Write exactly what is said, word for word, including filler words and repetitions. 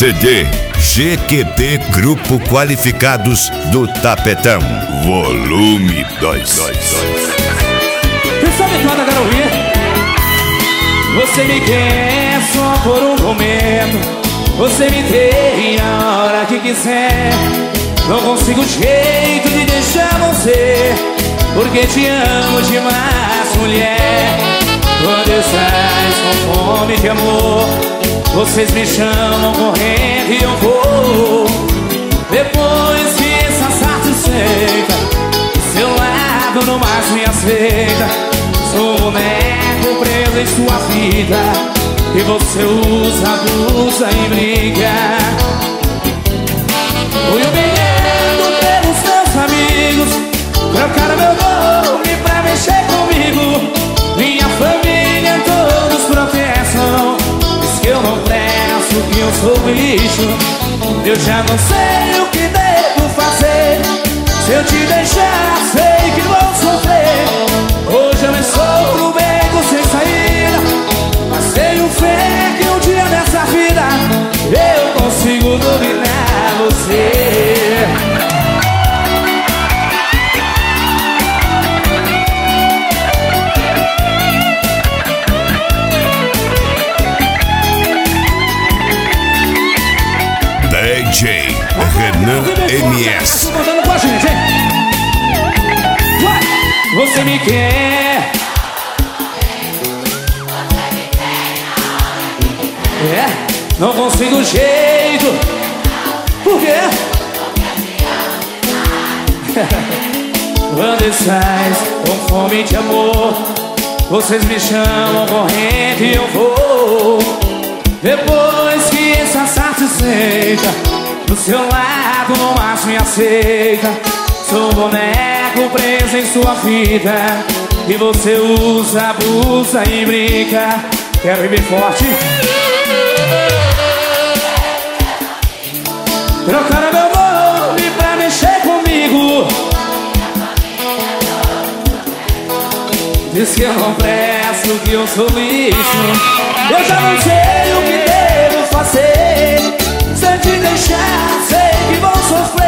C D G Q T Grupo Qualificados do Tapetão, volume dois. Você sabe quando eu quero ouvir? Você me quer só por um momento, você me tem a hora que quiser. Não consigo jeito de deixar você, porque te amo demais, mulher. Quando estás com fome de amor, vocês me chamam correndo e eu vou. Depois que essa satisfeita, seu lado não mais me aceita. Sou um boneco preso em sua vida, e você usa, abusa e brinca. Fui humilhado pelos seus amigos, trocaram meu nome pra mexer comigo. Minha família todos protestam, diz que eu não presto, que eu sou lixo. Eu já não sei o que devo fazer. Se eu te deixar, sei que vou sofrer. Hoje eu estou no beco sem saída, mas tenho fé que um dia nessa vida eu consigo dominar você. D J Renan M S. Tô contando com a gente, hein? Vai! Você me quer. É, não consigo jeito. Por quê? Quando estás com fome de amor, vocês me chamam correndo e eu vou. Depois que essa satisfeita, do seu lado não mais me aceita. Sou um boneco preso em sua vida, e você usa, abusa e brinca. Quero ir bem forte. Trocaram meu nome pra mexer comigo. Diz que eu não presto, que eu sou lixo. Eu já não sei o que devo fazer. Se eu te deixar, sei que vou sofrer.